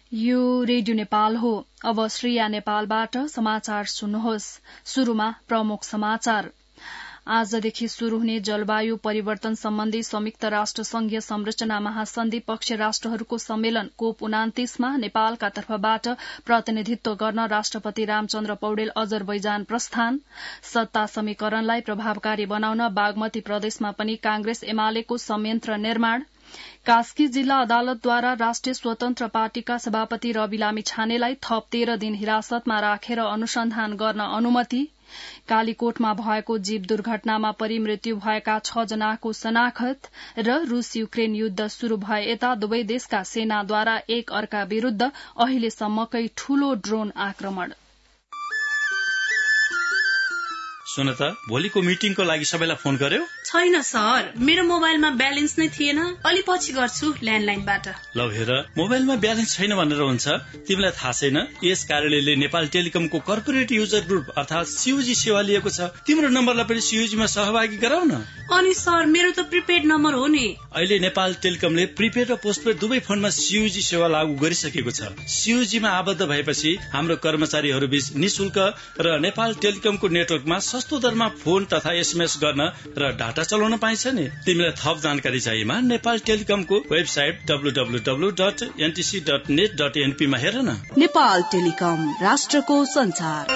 यो रेडियो नेपाल हो। अब श्रेया नेपालबाट समाचार सुन्नुहोस्। शुरूमा प्रमुख समाचार। आजदेखि शुरू हुने जलवायु परिवर्तन सम्बन्धी संयुक्त राष्ट्र संघीय संरचना महासन्धि पक्ष राष्ट्रहरूको सम्मेलन COP29 मा नेपालका तर्फबाट प्रतिनिधित्व गर्न राष्ट्रपति रामचन्द्र पौडेल अजरबैजान प्रस्थान। सत्ता समीकरणलाई प्रभावकारी बनाउन बागमती प्रदेशमा पनि कांग्रेस एमालेको संयन्त्र निर्माण। कास्की जिल्ला अदालतद्वारा राष्ट्रिय स्वतन्त्र पार्टीका सभापति रवि लामिछानेलाई थप 13 दिन हिरासतमा राखेर अनुसन्धान गर्न अनुमति। कालीकोटमा भएको जीव दुर्घटनामा परि मृत्यु भएका 6 जनाको शनाखत र रूस युक्रेन युद्ध शुरू भए यता दुवै देशका सेनाद्वारा एक अर्का विरूद्ध अहिलेसम्मकै ठूलो ड्रोन आक्रमण। सुन त, भोलिको मिटिङको लागि सबैलाई फोन गर्यो? छैन सर, मेरो मोबाइलमा ब्यालेन्स नै थिएन। अलि पछि गर्छु ल्यान्डलाइनबाट। ल हेर, मोबाइलमा ब्यालेन्स छैन भनेर हुन्छ? तिमीलाई थाहा छैन यस कार्यालयले नेपाल टेलिकमको कर्पोरेट युजर ग्रुप अर्थात CUG सेवा लिएको छ। तिम्रो नम्बरलाई पनि CUG मा सहभागी गराउन। अनि सर, मेरो त प्रिपेड नम्बर हो नि। अहिले नेपाल टेलिकमले प्रिपेड र पोस्टपेड दुवै फोनमा CUG सेवा लागू गरिसकेको छ। CUG मा आबद्ध भएपछि हाम्रो कर्मचारीहरू बीच निशुल्क र नेपाल टेलिकमको नेटवर्कमा सस्तो दरमा फोन तथा SMS गर्न र डाटा चलाउन पाइन्छ नि। तिमीलाई थप जानकारी चाहिएमा नेपाल टेलिकमको वेबसाइट www.ntc.net.np मा हेर न। नेपाल टेलिकम, राष्ट्रको संचार।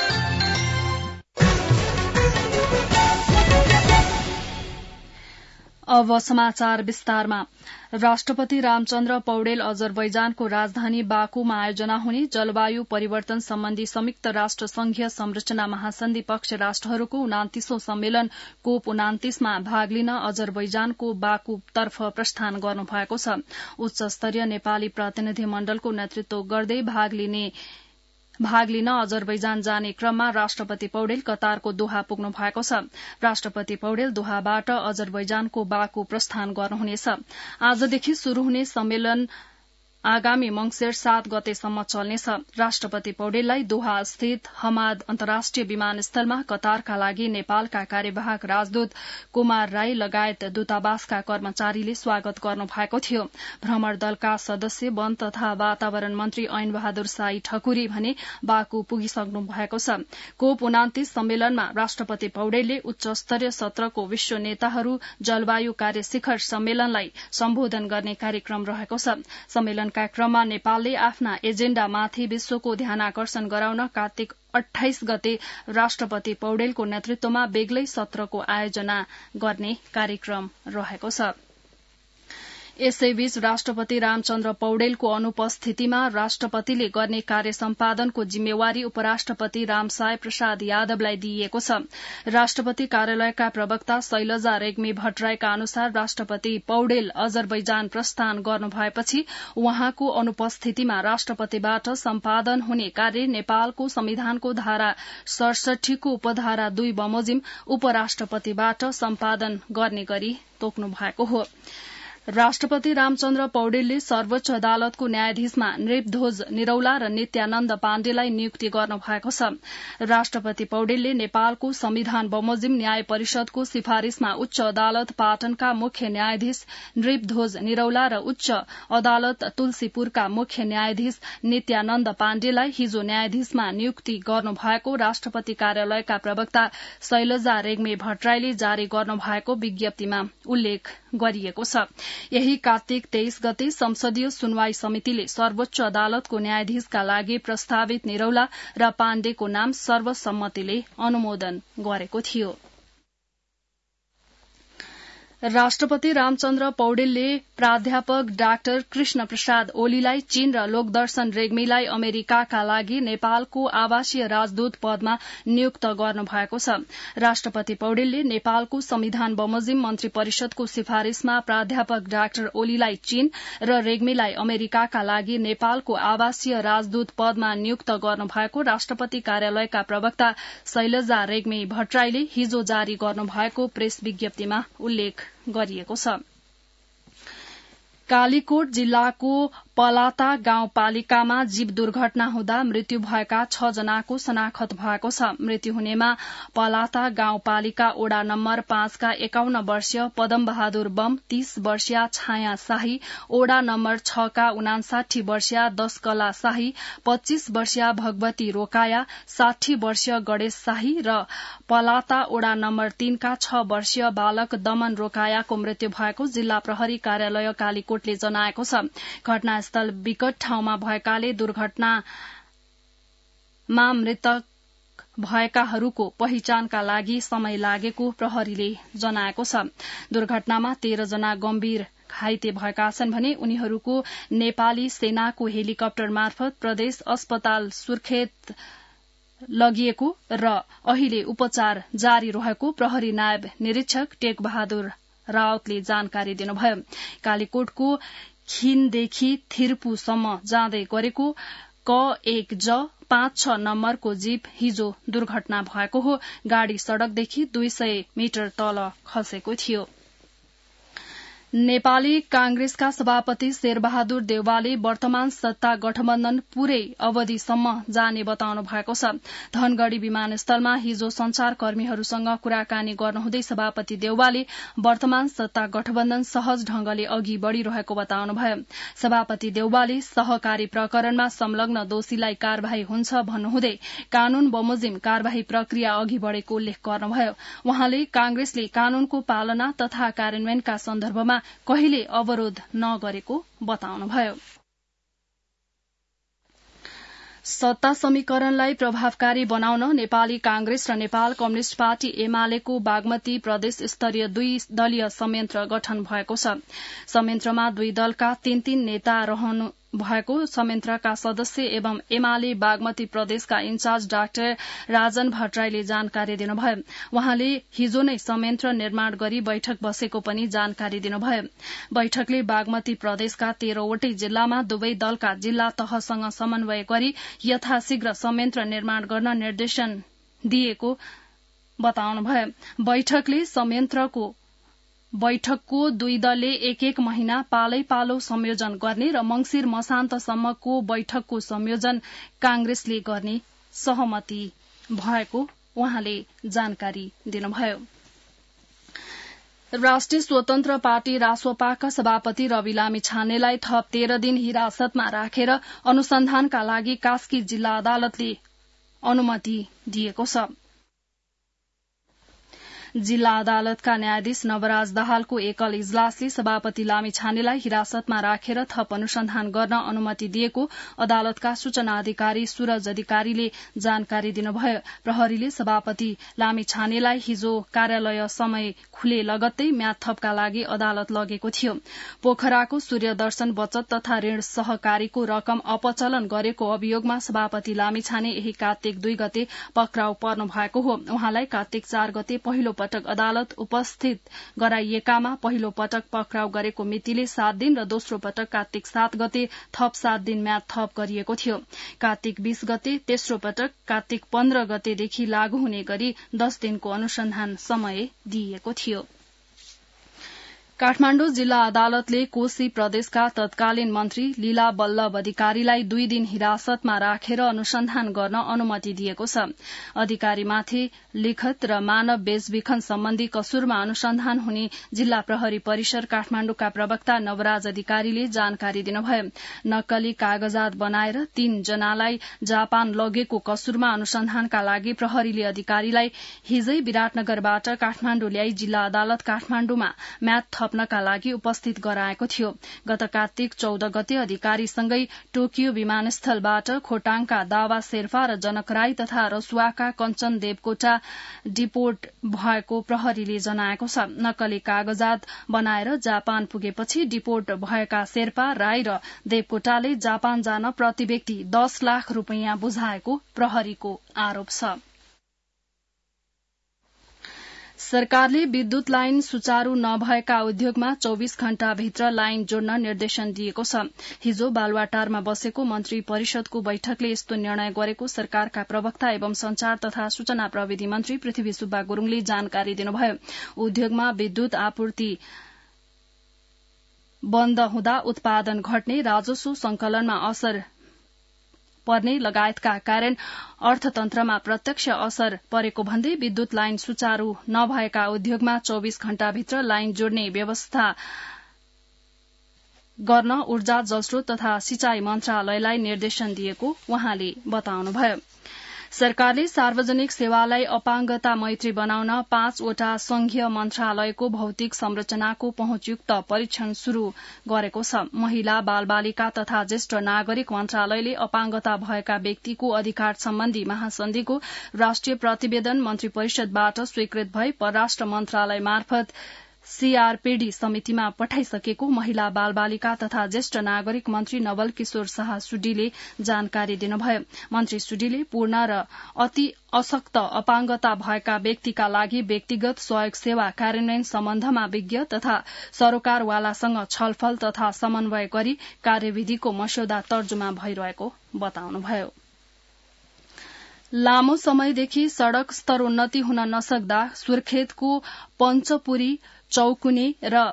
अब समाचार विस्तारमा। राष्ट्रपति रामचन्द्र पौडेल अजरबैजानको राजधानी बाकुमा आयोजना हुने जलवायु परिवर्तन सम्बन्धी संयुक्त राष्ट्र संघीय संरचना महासन्धि पक्ष राष्ट्रहरूको 29औं सम्मेलन COP29 मा भाग लिन अजरबैजानको बाकुतर्फ प्रस्थान गर्नुभएको छ। उच्च स्तरीय नेपाली प्रतिनिधि मण्डलको नेतृत्व गर्दै भाग लिन अजरबैजान जाने क्रममा राष्ट्रपति पौडेल कतारको दोहा पुग्नु भएको छ। राष्ट्रपति पौडेल दोहाबाट अजरबैजानको बाकु प्रस्थान गर्नुहुनेछ। आजदेखि शुरू हुने सम्मेलन आगामी मंसिर 7 गतेसम्म चल्नेछ। राष्ट्रपति पौडेललाई दोहा स्थित हमाद अन्तर्राष्ट्रिय विमानस्थलमा कतारका लागि नेपालका कार्यवाहक राजदूत कुमार राई लगायत दूतावासका कर्मचारीले स्वागत गर्नु भएको थियो। भ्रमण दलका सदस्य वन तथा वातावरण मन्त्री ऐन बहादुर साई ठकुरी भने बाकु पुगिसक्नु भएको छ। COP29 सम्मेलनमा राष्ट्रपति पौडेलले उच्च स्तरीय सत्रको विश्व नेताहरू जलवायु कार्य शिखर सम्मेलनलाई सम्बोधन गर्ने कार्यक्रम रहेको छ। सम्मेलन क्रममा नेपालले आफ्ना एजेण्डामाथि विश्वको ध्यानाकर्षण गराउन कार्तिक 28 गते राष्ट्रपति पौडेलको नेतृत्वमा बेग्लै सत्रको आयोजना गर्ने कार्यक्रम रहेको छ। यसैबीच राष्ट्रपति रामचन्द्र पौडेलको अनुपस्थितिमा राष्ट्रपतिले गर्ने कार्य सम्पादनको जिम्मेवारी उपराष्ट्रपति रामसाय प्रसाद यादवलाई दिइएको छ। राष्ट्रपति कार्यालयका प्रवक्ता शैलजा रेग्मी भट्टराईका अनुसार राष्ट्रपति पौडेल अजरबैजान प्रस्थान गर्नु भएपछि उहाँको अनुपस्थितिमा राष्ट्रपतिबाट सम्पादन हुने कार्य नेपालको संविधानको धारा 67 को उपधारा 2 बमोजिम उपराष्ट्रपतिबाट सम्पादन गर्ने गरी तोक्नु भएको हो। राष्ट्रपति रामचन्द्र पौडेलले सर्वोच्च अदालतको न्यायाधीशमा नृपध्वज निरौला र नित्यानन्द पाण्डेलाई नियुक्ति गर्नु भएको छ। राष्ट्रपति पौडेलले नेपालको संविधान बमोजिम न्याय परिषदको सिफारिशमा उच्च अदालत पाटनका मुख्य न्यायाधीश नृपध्वज निरौला र उच्च अदालत तुलसीपुरका मुख्य न्यायाधीश नित्यानन्द पाण्डेलाई हिजो न्यायाधीशमा नियुक्ति गर्नु भएको राष्ट्रपति कार्यालयका प्रवक्ता शैलजा रेग्मी भट्टराईले जारी गर्नु भएको विज्ञप्तिमा उल्लेख गरिएको छ। यही कार्तिक 23 गते संसदीय सुनवाई समितिले सर्वोच्च अदालतको न्यायाधीशका लागि प्रस्तावित निरौला र पाण्डेको नाम सर्वसम्मतिले अनुमोदन गरेको थियो। राष्ट्रपति रामचन्द्र पौडेलले प्राध्यापक डाक्टर कृष्ण प्रसाद ओलीलाई चीन र लोकदर्शन रेग्मीलाई अमेरिकाका लागि नेपालको आवासीय राजदूत पदमा नियुक्त गर्नु भएको छ। राष्ट्रपति पौडेलले नेपालको संविधान बमोजिम मन्त्री परिषदको सिफारिशमा प्राध्यापक डाक्टर ओलीलाई चीन र रेग्मीलाई अमेरिकाका लागि नेपालको आवासीय राजदूत पदमा नियुक्त गर्नु भएको राष्ट्रपति कार्यालयका प्रवक्ता शैलजा रेग्मी भट्टराईले हिजो जारी गर्नु भएको प्रेस विज्ञप्तिमा उल्लेख गरिएको छ। कालीकोट जिल्लाको पलाता गाउँपालिकामा जीव दुर्घटना हुँदा मृत्यु भएका 6 जनाको शनाखत भएको छ। मृत्यु हुनेमा पलाता गाउँपालिका ओडा नम्बर 5 का 51 वर्षीय पदम बहादुर बम, 30 वर्षीय छाया शाही, ओडा नम्बर 6 का 59 वर्षीय 10 कला शाही, 25 वर्षीय भगवती रोकाया, 60 वर्षीय गणेश शाही र पलाता ओडा नम्बर 3 का 6 वर्षीय बालक दमन रोकायाको मृत्यु भएको जिल्ला प्रहरी कार्यालय कालीकोटले जनाएको छ। घटनास्थल विकट ठाउँमा भएकाले दुर्घटनामा मृतक भएकाहरूको पहिचानका लागि समय लागेको प्रहरीले जनाएको छ। दुर्घटनामा 13 जना गम्भीर घाइते भएका छन् भने उनीहरूको नेपाली सेनाको हेलिकप्टर मार्फत प्रदेश अस्पताल सुर्खेत लगिएको र अहिले उपचार जारी रहेको प्रहरी नायब निरीक्षक टेक बहादुर रावतले जानकारी दिनुभयो। कालीकोटको खिनदेखि थिर्पुसम्म जाँदै गरेको क1 ज 5-6 नम्बरको जीप हिजो दुर्घटना भएको हो। गाड़ी सड़कदेखि 200 मिटर तल खसेको थियो। नेपाली कांग्रेसका सभापति शेरबहादुर देउवाले वर्तमान सत्ता गठबन्धन पूरै अवधिसम्म जाने बताउनु भएको छ। धनगढ़ी विमानस्थलमा हिजो संचारकर्मीहरूसँग कुराकानी गर्नुहुँदै सभापति देउवाले वर्तमान सत्ता गठबन्धन सहज ढंगले अघि बढ़िरहेको बताउनुभयो। सभापति देउवाले सहकारी प्रकरणमा संलग्न दोषीलाई कार्यवाही हुन्छ भन्नुहुँदै कानून बमोजिम कार्यवाही प्रक्रिया अघि बढ़ेको उल्लेख गर्नुभयो। उहाँले कांग्रेसले कानूनको पालना तथा कार्यान्वयनका सन्दर्भमा कहिले अवरोध नगरेको बताउनुभयो। सत्ता समीकरणलाई प्रभावकारी बनाउन नेपाली कांग्रेस र नेपाल कम्युनिष्ट पार्टी एमालेको बागमती प्रदेश स्तरीय 2 दलीय संयन्त्र गठन भएको छ। संयन्त्रमा 2 दलका 3-3 नेता रहनु भएको संयन्त्रका सदस्य एवं एमाले बागमती प्रदेशका इन्चार्ज डाक्टर राजन भट्टराईले जानकारी दिनुभयो। उहाँले हिजो नै संयन्त्र निर्माण गरी बैठक बसेको पनि जानकारी दिनुभयो। बैठकले बागमती प्रदेशका 13 वटै जिल्लामा दुवै दलका जिल्ला तहसँग समन्वय गरी यथाशीघ्र संयन्त्र निर्माण गर्न निर्देशन दिएको बताउनुभयो। बैठकको 2 दलले 1-1 महिना पालै पालो संयोजन गर्ने र मंगिर मसान्तसम्मको बैठकको संयोजन कांग्रेसले गर्ने सहमति भएको उहाँले जानकारी दिनुभयो। राष्ट्रिय स्वतन्त्र पार्टी रासोपाका सभापति रवि लामिछानेलाई थप 13 दिन हिरासतमा राखेर अनुसन्धानका लागि कास्की जिल्ला अदालतले अनुमति दिएको छ। जिल्ला अदालतका न्यायाधीश नवराज दाहालको एकल इजलासले सभापति लामिछानेलाई हिरासतमा राखेर थप अनुसन्धान गर्न अनुमति दिएको अदालतका सूचना अधिकारी सूरज अधिकारीले जानकारी दिनुभयो। प्रहरीले सभापति लामिछानेलाई हिजो कार्यालय समय खुले लगत्तै म्याद थपका लागि अदालत लगेको थियो। पोखराको सूर्यदर्शन बचत तथा ऋण सहकारीको रकम अपचलन गरेको अभियोगमा सभापति लामिछाने यही कार्तिक 2 गते पक्राउ पर्नु भएको हो। उहाँलाई कार्तिक 4 गते पहिलो पटक अदालत उपस्थित गराइएकामा पहिलो पटक पक्राउ गरेको मितिले 7 दिन र दोस्रो पटक कार्तिक 7 गते थप 7 दिन म्याद थप गरिएको थियो। कार्तिक 20 गते तेस्रो पटक कार्तिक 15 गतेदेखि लागू हुने गरी 10 दिनको अनुसन्धान समय दिइएको थियो। काठमाण्डु जिल्ला अदालतले कोशी प्रदेशका तत्कालीन मन्त्री लीला बल्लभ अधिकारीलाई 2 दिन हिरासतमा राखेर अनुसन्धान गर्न अनुमति दिएको छ। अधिकारीमाथि लिखित र मानव बेचबिखन सम्बन्धी कसुरमा अनुसन्धान हुने जिल्ला प्रहरी परिसर काठमाण्डुका प्रवक्ता नवराज अधिकारीले जानकारी दिनुभयो। नक्कली कागजात बनाएर 3 जनालाई जापान लगेको कसुरमा अनुसन्धानका लागि प्रहरीले अधिकारीलाई हिजै विराटनगरबाट काठमाण्डु ल्याई जिल्ला अदालत काठमाण्डुमा म्याद थप्नका लागि उपस्थित गराएको थियो। गत कार्तिक 14 गते अधिकारीसँगै टोकियो विमानस्थलबाट खोटाङका दावा शेर्पा र जनक राई तथा रसुवाका कञ्चन देवकोटा डिपोर्ट भएको प्रहरीले जनाएको छ। नक्कली कागजात बनाएर जापान पुगेपछि डिपोर्ट भएका शेर्पा, राई र देवकोटाले जापान जान प्रति व्यक्ति 10 लाख रूपियाँ बुझाएको प्रहरीको आरोप छ। सरकारले विद्युत लाइन सुचारू नभएका उद्योगमा 24 घण्टा भित्र लाइन जोड्न निर्देशन दिएको छ। हिजो बालुवाटारमा बसेको मन्त्री परिषदको बैठकले यस्तो निर्णय गरेको सरकारका प्रवक्ता एवं संचार तथा सूचना प्रविधि मन्त्री पृथ्वी सुब्बा गुरूङले जानकारी दिनुभयो। उद्योगमा विद्युत आपूर्ति बन्द हुँदा उत्पादन घट्ने, राजस्व संकलनमा असर पर्ने लगायतका कारण अर्थतन्त्रमा प्रत्यक्ष असर परेको भन्दै विद्युत लाइन सुचारू नभएका उद्योगमा 24 घण्टाभित्र लाइन जोड्ने व्यवस्था गर्न ऊर्जा, जलस्रोत तथा सिंचाई मन्त्रालयलाई निर्देशन दिएको उहाँले बताउनुभयो। सरकारले सार्वजनिक सेवालाई अपाङ्गता मैत्री बनाउन 5वटा संघीय मन्त्रालयको भौतिक संरचनाको पहुँचयुक्त परीक्षण शुरू गरेको छ। महिला, बाल बालिका तथा ज्येष्ठ नागरिक मन्त्रालयले अपाङ्गता भएका व्यक्तिको अधिकार सम्बन्धी महासन्धिको राष्ट्रिय प्रतिवेदन मन्त्री परिषदबाट स्वीकृत भई परराष्ट्र मन्त्रालय मार्फत सीआरपीडी समितिमा पठाइसकेको महिला, बाल बालिका तथा ज्येष्ठ नागरिक मन्त्री नवल किशोर शाह सुडीले जानकारी दिनुभयो। मन्त्री सुडीले पूर्ण र अति अशक्त अपाङ्गता भएका व्यक्तिका लागि व्यक्तिगत सहयोग सेवा कार्यान्वयन सम्बन्धमा विज्ञ तथा सरोकारवालासँग छलफल तथा समन्वय गरी कार्यविधिको मस्यौदा तर्जुमा भइरहेको बताउनुभयो। लामो समयदेखि सड़क स्तरोन्नति हुन नसक्दा सुर्खेतको पञ्चपुरी, चौकुने र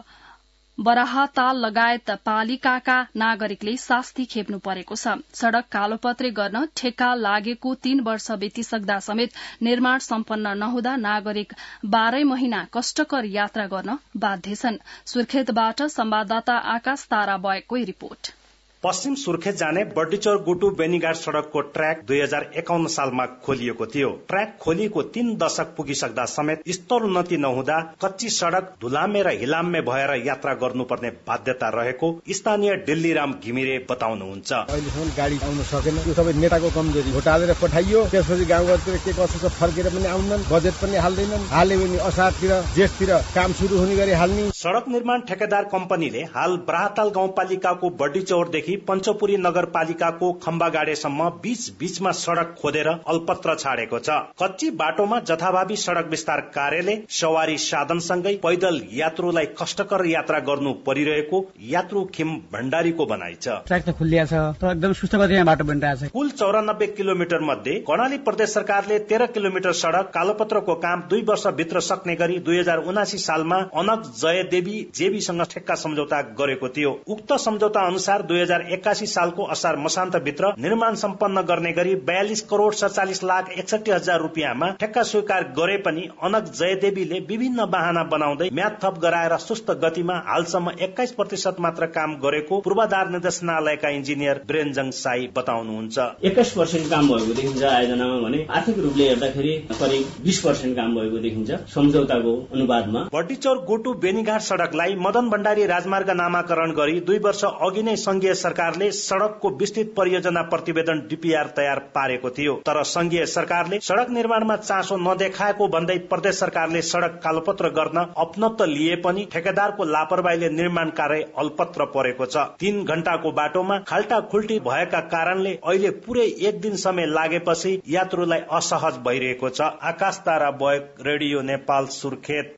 बराहताल लगायत पालिकाका नागरिकले शास्ति खेप्नु परेको छ। सड़क कालोपत्रे गर्न ठेक्का लागेको 3 वर्ष बितिसक्दा समेत निर्माण सम्पन्न नहुँदा नागरिक 12 महिना कष्टकर यात्रा गर्न बाध्य छन्। सुर्खेतबाट संवाददाता आकाश तारा बयकको रिपोर्ट। पश्चिम सुर्खेत जाने बर्डीचौर गुटु बेनीघाट सड़कको ट्र्याक 2051 सालमा खोलिएको थियो। ट्र्याक खोलिएको 3 दशक पुगिसक्दा समेत स्तरोन्नति नहुँदा कच्ची सड़क धुलामे र हिलाम्मे भएर यात्रा गर्नुपर्ने बाध्यता रहेको स्थानीय दिल्लीराम घिमिरे बताउनुहुन्छ। अहिलेसम्म गाडी आउन सकेन, त्यो सबै नेताको कमजोरी हो। टालेर पठाइयो, त्यसपछि गाउँघरतिर के कसो छ फर्केर पनि आउनन्, बजेट पनि हाल्दैनन्। हाले पनि असारतिर जेठतिर काम सुरु हुने गरी हाल्ने। सड़क निर्माण ठेकेदार कम्पनीले हाल ब्राहताल गाउँपालिकाको बर्डीचौरदेखि पञ्चपुरी नगरपालिकाको खम्बागाडेसम्म बीचमा सड़क खोदेर अल्पत्र छाडेको छ। कच्ची बाटोमा जथाभावी सड़क विस्तार कार्यले सवारी साधनसँगै पैदल यात्रुलाई कष्टकर यात्रा गर्नु परिरहेको यात्रु खिम भण्डारीको भनाइ छ। ट्र्याक त खुलिया छ तर एकदम सुस्त गतिमा बाटो बनिरहेको छ। कुल 94 किलोमिटर मध्ये कर्णाली प्रदेश सरकारले 13 किलोमिटर सड़क कालोपत्रको काम 2 वर्ष भित्र सक्ने गरी 2079 सालमा अनक जयदेवी जेबीसँग ठेक्का सम्झौता गरेको थियो। उक्त सम्झौता अनुसार 2081 सालको असार मसान्तभित्र निर्माण सम्पन्न गर्ने गरी 42 करोड़ 47 लाख 61 हजार रुपियाँमा ठेक्का स्वीकार गरे पनि अनक जयदेवीले विभिन्न बहाना बनाउँदै म्याद थप गराएर सुस्त गतिमा हालसम्म 21% मात्र काम गरेको पूर्वाधार निर्देशनालयका इन्जिनियर ब्रेन्जङ साई बताउनुहुन्छ। 21% काम भएको देखिन्छ आयोजनामा भने आर्थिक रूपले हेर्दाखेरि करिब 20% काम भएको देखिन्छ सम्झौताको अनुवादमा। बर्डीचौर गोटु बेनीघाट सड़कलाई मदन भण्डारी राजमार्ग नामाकरण गरी 2 वर्ष अघि नै संघीय सरकारले सड़कको विस्तृत परियोजना प्रतिवेदन डीपीआर तयार पारेको थियो। तर संघीय सरकारले सड़क निर्माणमा चासो नदेखाएको भन्दै प्रदेश सरकारले सड़क कालोपत्र गर्न अपनत्व लिए पनि ठेकेदारको लापरवाहीले निर्माण कार्य अल्पत्र परेको छ। 3 घण्टाको बाटोमा खाल्टा खुल्टी भएका कारणले अहिले पुरै 1 दिन समय लागेपछि यात्रुलाई असहज भइरहेको छ। आकाश तारा बयक, रेडियो नेपाल, सुर्खेत।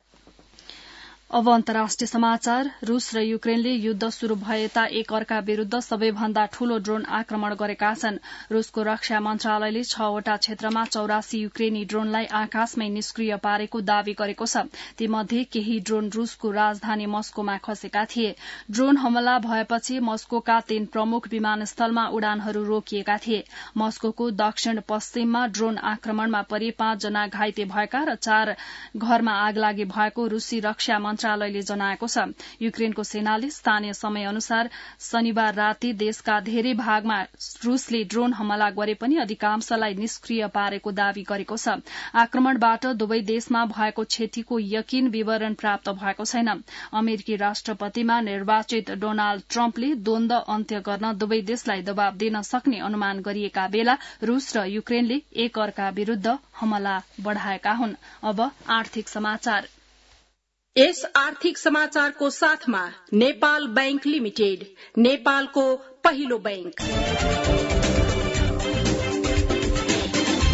अब अन्तर्राष्ट्रिय समाचार। रूस र युक्रेनले युद्ध शुरू भए यता एक अर्का विरूद्ध सबैभन्दा ठूलो ड्रोन आक्रमण गरेका छन्। रूसको रक्षा मन्त्रालयले 6वटा क्षेत्रमा 84 युक्रेनी ड्रोनलाई आकाशमै निष्क्रिय पारेको दावी गरेको छ। तीमध्ये केही ड्रोन रूसको राजधानी मस्कोमा खसेका थिए। ड्रोन हमला भएपछि मस्कोका 3 प्रमुख विमानस्थलमा उडानहरू रोकिएका थिए। मस्कोको दक्षिण पश्चिममा ड्रोन आक्रमणमा परि 5 जना घाइते भएका र 4 घरमा आगलागी भएको रूसी रक्षा मन्त्रालयले जनाएको छ। युक्रेनको सेनाले स्थानीय समय अनुसार शनिबार राति देशका धेरै भागमा रूसले ड्रोन हमला गरे पनि अधिकांशलाई निष्क्रिय पारेको दावी गरेको छ। आक्रमणबाट दुवै देशमा भएको क्षतिको यकिन विवरण प्राप्त भएको छैन। अमेरिकी राष्ट्रपतिमा निर्वाचित डोनाल्ड ट्रम्पले द्वन्द अन्त्य गर्न दुवै देशलाई दबाव दिन सक्ने अनुमान गरिएका बेला रूस र युक्रेनले एक अर्का विरूद्ध हमला बढ़ाएका हुन्। अब आर्थिक समाचार। यस आर्थिक समाचारको साथमा नेपाल बैंक लिमिटेड, नेपालको पहिलो बैंक।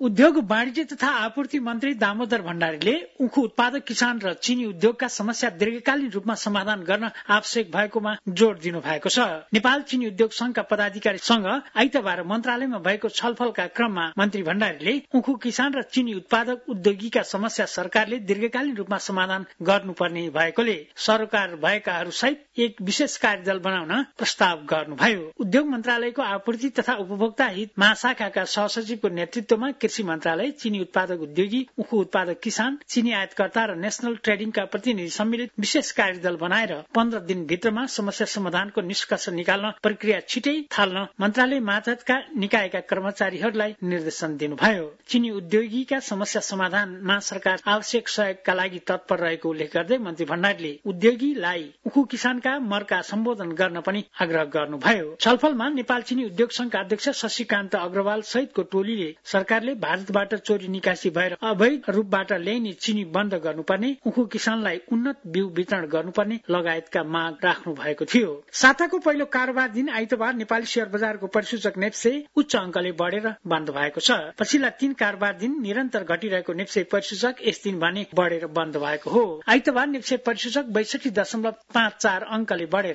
उद्योग वाणिज्य तथा आपूर्ति मन्त्री दामोदर भण्डारीले उखु उत्पादक किसान र चिनी उद्योगका समस्या दीर्घकालीन रूपमा समाधान गर्न आवश्यक भएकोमा जोड़ दिनु भएको छ। नेपाल चिनी उद्योग संघका पदाधिकारीसँग आइतबार मन्त्रालयमा भएको छलफलका क्रममा मन्त्री भण्डारीले उखु किसान र चिनी उत्पादक उद्योगीका समस्या सरकारले दीर्घकालीन रूपमा समाधान गर्नुपर्ने भएकोले सरकार भएकाहरू सहित एक विशेष कार्यदल बनाउन प्रस्ताव गर्नुभयो। उद्योग मन्त्रालयको आपूर्ति तथा उपभोक्ता हित महाशाखाका सहसचिवको नेतृत्वमा कृषि मन्त्रालय, चिनी उत्पादक उद्योगी, उखु उत्पादक किसान, चिनी आयातकर्ता र नेशनल ट्रेडिङका प्रतिनिधि सम्मिलित विशेष कार्यदल बनाएर 15 दिन भित्रमा समस्या समाधानको निष्कर्ष निकाल्न प्रक्रिया छिटै थाल्न मन्त्रालय मातहतका निकायका कर्मचारीहरूलाई निर्देशन दिनुभयो। चिनी उद्योगीका समस्या समाधानमा सरकार आवश्यक सहयोगका लागि तत्पर रहेको उल्लेख गर्दै मन्त्री भण्डारीले उद्योगीलाई उखु किसानका मर्का सम्बोधन गर्न पनि आग्रह गर्नुभयो। छलफलमा नेपाल चिनी उद्योग संघका अध्यक्ष शशिकान्त अग्रवाल सहितको टोलीले सरकारले भारतबाट चोरी निकासी भएर अवैध रूपबाट ल्याइने चिनी बन्द गर्नुपर्ने, उखु किसानलाई उन्नत बिउ वितरण गर्नुपर्ने लगायतका माग राख्नु भएको थियो। साताको पहिलो कारोबार दिन आइतबार नेपाली शेयर बजारको परिसूचक नेप्से उच्च अंकले बढेर बन्द भएको छ। पछिल्ला 3 कारोबार दिन निरन्तर घटिरहेको नेप्से परिसूचक यस दिन भने बढेर बन्द भएको हो। आइतबार नेप्से परिसूचक 62.54 अंकले बढेर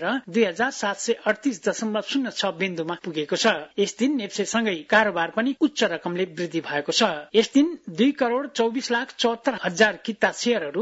2738.06 बिन्दुमा पुगेको छ। यस दिन नेप्सेसँगै कारोबार पनि उच्च रकमले वृद्धि भएको छ। यस दिन 2,24,74,000 किता शेयरहरू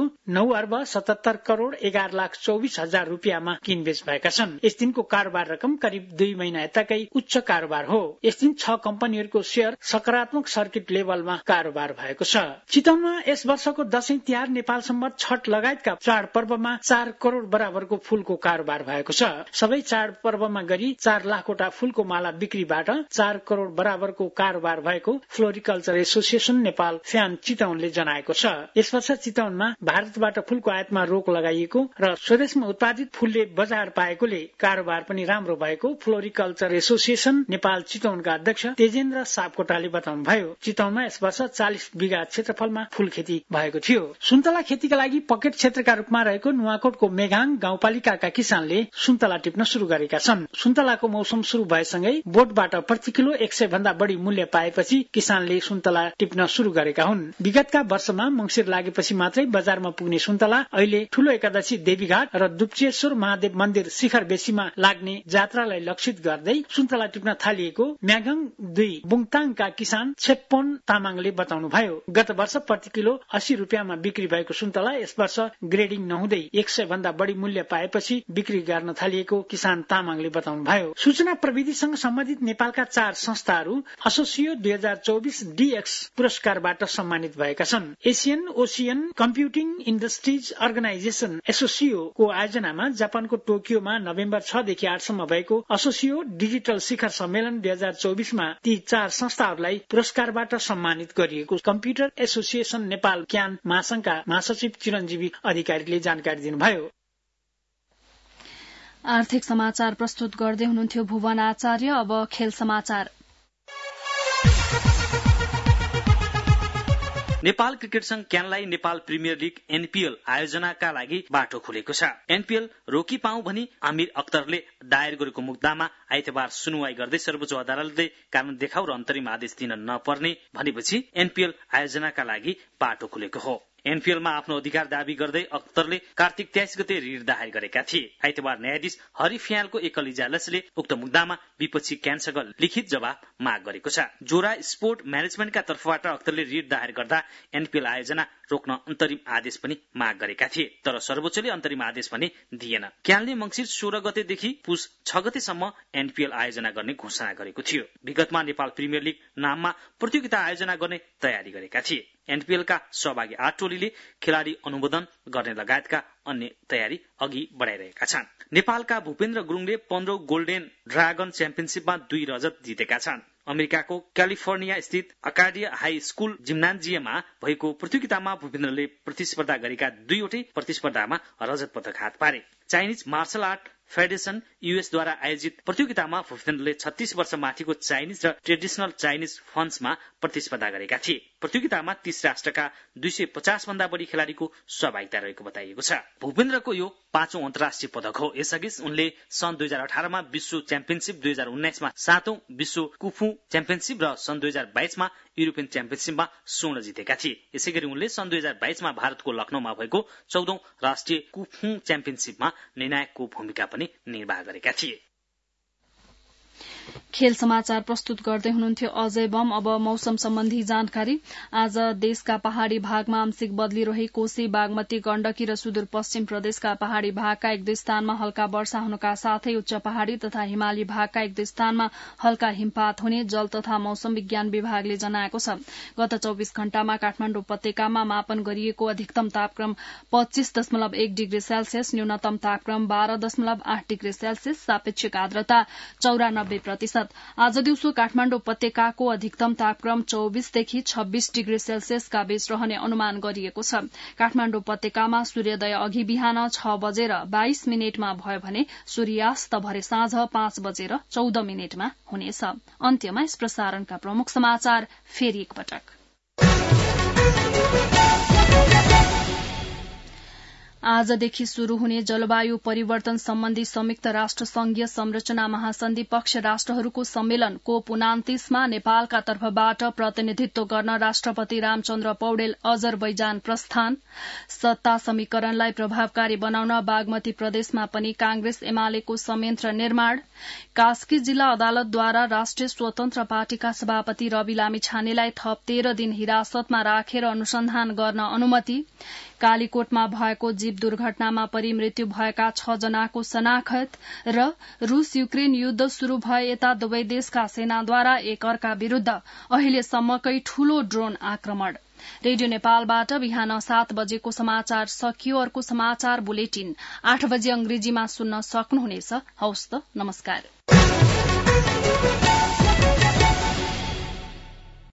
9,77,11,24,000 रुपियाँमा किनबेच भएका छन्। यस दिनको कारोबार रकम करिब 2 महिना यताकै उच्च कारोबार हो। यस दिन 6 कम्पनीहरूको शेयर सकारात्मक सर्किट लेभलमा कारोबार भएको छ। चितवनमा यस वर्षको दशैं तिहार, नेपाल सम्वत, छठ लगायतका चाड पर्वमा 4 करोड़ बराबरको फूलको कारोबार भएको छ। सबै चाड पर्वमा गरी 4 लाखवटा फूलको माला बिक्रीबाट 4 करोड़ बराबरको कारोबार भएको फ्लोरिकल्चर एसोसिएसन नेपाल फ्यान चितवनले जनाएको छ। यस वर्ष चितवनमा भारतबाट फूलको आयातमा रोक लगाइएको र स्वदेशमा उत्पादित फूलले बजार पाएकोले कारोबार पनि राम्रो भएको फ्लोरिकल्चर एसोसिएसन नेपाल चितवनका अध्यक्ष तेजेन्द्र सापकोटाले बताउनुभयो। चितवनमा यस वर्ष 40 बिघा क्षेत्रफलमा फूल खेती भएको थियो। सुन्तला खेतीका लागि पकेट क्षेत्रका रूपमा रहेको नुवाकोटको मेघाङ गाउँपालिकाका किसानले सुन्तला टिप्न शुरू गरेका छन्। सुन्तलाको मौसम शुरू भएसँगै बोटबाट प्रति किलो 100 भन्दा बढी मूल्य पाएपछि किसानले सुन्तला टिप्न शुरू गरेका हुन्। विगतका वर्षमा मंसिर लागेपछि मात्रै बजारमा पुग्ने सुन्तला अहिले ठूलो एकादशी देवीघाट र दुप्चेश्वर महादेव मन्दिर शिखर बेसीमा लाग्ने जात्रालाई लक्षित गर्दै सुन्तला टिप्न थालिएको म्यागङ 2 बुङताङका किसान छेप्पन तामाङले बताउनुभयो। गत वर्ष प्रति किलो 80 रुपियाँमा बिक्री भएको सुन्तला यस वर्ष ग्रेडिङ नहुँदै 100 भन्दा बढी मूल्य पाएपछि बिक्री गर्न थालिएको किसान तामाङले बताउनुभयो। सूचना प्रविधिसँग सम्बन्धित नेपालका 4 संस्थाहरू एसोसियो 2024 DX पुरस्कारबाट सम्मानित भएका छन्। Asian Oceanian computing industries organization ASOCIO को आयोजनामा जापानको टोकियोमा नोभेम्बर 6 देखि 8 सम्म भएको एसोसियो डिजिटल शिखर सम्मेलन 2024 मा ती 4 संस्थाहरूलाई पुरस्कारबाट सम्मानित गरिएको कम्प्युटर एसोसिएसन नेपाल क्यान महासंघका महासचिव चिरञ्जीवी अधिकारीले जानकारी दिनुभयो। आर्थिक समाचार प्रस्तुत गर्दै हुनुहुन्थ्यो भुवन आचार्य। अब खेल समाचार। नेपाल क्रिकेट संघ क्यानलाई नेपाल प्रिमियर लीग NPL आयोजनाका लागि बाटो खुलेको छ। NPL रोकी पाऊ भनी आमिर अख्तरले दायर गरेको मुद्दामा आइतबार सुनवाई गर्दै सर्वोच्च अदालतले कानून देखाउ र अन्तरिम आदेश दिन नपर्ने भनेपछि NPL आयोजनाका लागि बाटो खुलेको हो। NPLमा आफ्नो अधिकार दावी गर्दै अख्तरले कार्तिक 23 गते रिट दायर गरेका थिए। आइतबार न्यायाधीश हरि फ्यालको एकल इजलासले उक्त मुद्दामा विपक्षी क्यानसँग लिखित जवाब माग गरेको छ। जोरा स्पोर्ट म्यानेजमेन्टका तर्फबाट अख्तरले रिट दायर गर्दा NPL आयोजना रोक्न अन्तरिम आदेश पनि माग गरेका थिए, तर सर्वोच्चले अन्तरिम आदेश पनि दिएन। क्यानले मंसिर 16 गतेदेखि पुस 6 गतेसम्म NPL आयोजना गर्ने घोषणा गरेको थियो। विगतमा नेपाल प्रिमियर लीग नाममा प्रतियोगिता आयोजना गर्ने तयारी गरेका थिए। NPLका सहभागी 8 टोलीले खेलाडी अनुमोदन गर्ने लगायतका अन्य तयारी अघि बढाइरहेका छन्। नेपालका भूपेन्द्र गुरुङले 15 गोल्डेन ड्रागन च्याम्पियनशिपमा 2 रजत जितेका छन्। अमेरिकाको क्यालिफोर्निया स्थित अकाडिया हाई स्कूल जिम्नाजियममा भएको प्रतियोगितामा भूपेन्द्रले प्रतिस्पर्धा गरेका 2वटै प्रतिस्पर्धामा रजत पदक हात पारे। चाइनिज मार्शल आर्ट फेडरेशन युएसद्वारा आयोजित प्रतियोगितामा भूपेन्द्रले 36 वर्ष माथिको चाइनिज र ट्रेडिसनल चाइनिज फन्समा प्रतिस्पर्धा गरेका थिए। प्रतियोगितामा 30 राष्ट्रका 250 भन्दा बढी खेलाड़ीको सहभागिता रहेको बताइएको छ। भूपेन्द्रको यो 5औं अन्तर्राष्ट्रिय पदक हो। यसअघि उनले सन् 2018 मा विश्व च्याम्पियनशिप, 2019 मा 7औं विश्व कुफू च्याम्पियनशिप र सन् 2022 मा युरोपियन च्याम्पियनशिपमा स्वर्ण जितेका थिए। यसैगरी उनले सन् 2022 मा भारतको लखनऊमा भएको 14औं राष्ट्रिय कुफू च्याम्पियनशिपमा निर्णायकको भूमिका पनि निर्वाह गरेका थिए। खेल समाचार प्रस्तुत गर्दै हुनुहुन्थ्यो अजय बम। अब मौसम सम्बन्धी जानकारी। आज देशका पहाड़ी भागमा आंशिक बदली रही कोशी, बागमती, गण्डकी र सुदूरपश्चिम प्रदेशका पहाड़ी भागका एक दुई स्थानमा हल्का वर्षा हुनुका साथै उच्च पहाड़ी तथा हिमाली भागका एक दुई स्थानमा हल्का हिमपात हुने जल तथा मौसम विज्ञान विभागले जनाएको छ। गत 24 घण्टामा काठमाडौँ उपत्यकामा मापन गरिएको अधिकतम तापक्रम 25.1 डिग्री सेल्सियस, न्यूनतम तापक्रम 12.8 डिग्री सेल्सियस, सापेक्षिक आर्द्रता 94%। आज दिउँसो काठमाडौँ उपत्यकाको अधिकतम तापक्रम 24 देखि 26 डिग्री सेल्सियसका बीच रहने अनुमान गरिएको छ। काठमाडौँ उपत्यकामा सूर्योदय अघि बिहान 6 बजेर 22 मिनटमा भयो भने सूर्यास्त भरे साँझ 5 बजेर 14 मिनटमा हुनेछ। अन्त्यमा यस प्रसारणका प्रमुख समाचार फेरि एकपटक। आजदेखि शुरू हुने जलवायु परिवर्तन सम्बन्धी संयुक्त राष्ट्र संघीय संरचना महासन्धि पक्ष राष्ट्रहरूको सम्मेलन COP 29 मा नेपालका तर्फबाट प्रतिनिधित्व गर्न राष्ट्रपति रामचन्द्र पौडेल अजरबैजान प्रस्थान। सत्ता समीकरणलाई प्रभावकारी बनाउन बागमती प्रदेशमा पनि कांग्रेस एमालेको संयन्त्र निर्माण। कास्की जिल्ला अदालतद्वारा राष्ट्रिय स्वतन्त्र पार्टीका सभापति रवि लामिछानेलाई थप 13 दिन हिरासतमा राखेर अनुसन्धान गर्न अनुमति। कालीकोटमा भएको जीप दुर्घटनामा परि मृत्यु भएका 6 जनाको शनाखत र रूस युक्रेन युद्ध शुरू भए यता दुवै देशका सेनाद्वारा एक अर्का विरूद्ध अहिलेसम्मकै ठूलो ड्रोन आक्रमण। रेडियो नेपालबाट बिहान 7 बजेको समाचार सकियो। अर्को समाचार बुलेटिन 8 बजे अंग्रेजीमा सुन्न सक्नुहुनेछ। हवस् त, नमस्कार।